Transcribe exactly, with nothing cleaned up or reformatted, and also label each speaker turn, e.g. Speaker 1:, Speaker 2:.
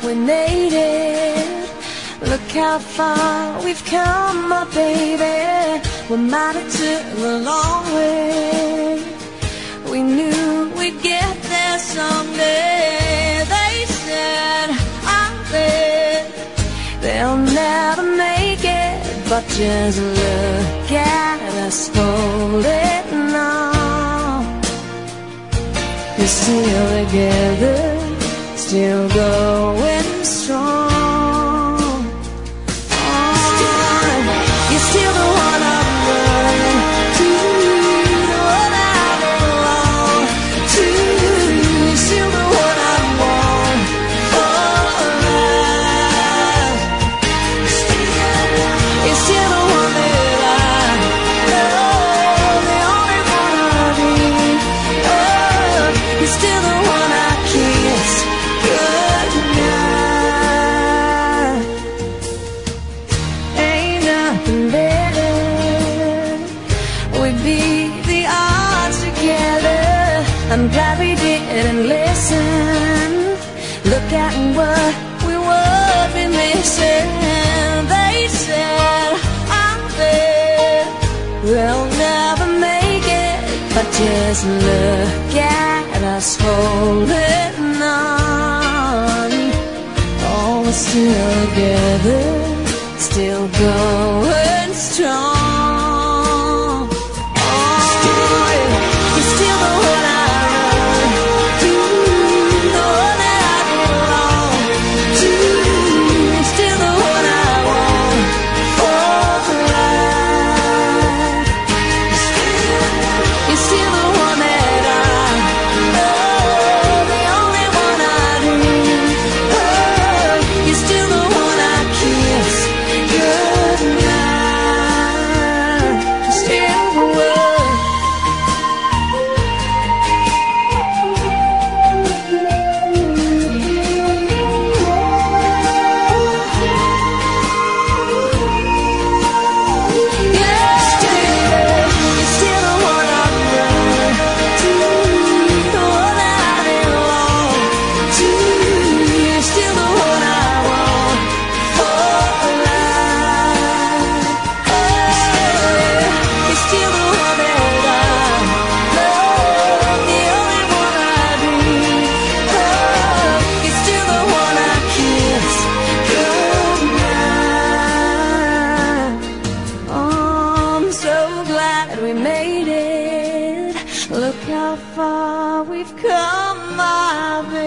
Speaker 1: we made it. Look how far we've come, my baby. We might have took a long way. We knew we'd get there someday. They said, I bet they'll never make it, but just look at us holding on. We're still together, still going strong. You're still the one I run to, the one I belong to. You're still the one I want for life. You're still the one that I love, the only one I need. Oh, you're still the one I kiss goodnight. Ain't nothing better. We beat the odds together. I'm glad we didn't listen. Look at what we would be missing. They said, I bet we'll never make it, but just look at us holding on. Oh, we're still together, still going strong. Oh, you're still the one I run to, the one that I belong to. You're still the one I want for life. You're still the one that I love, the only one I need. Oh, you're still the one I kiss goodnight. You're still the one. Yeah, you're still the one I run to, the one that I belong to. You're still the one I want for life. Oh, you're still the one that I love, the only one I need. Oh, you're still the one I kiss goodnight. Oh, I'm so glad we made it. Look how far we've come, my baby.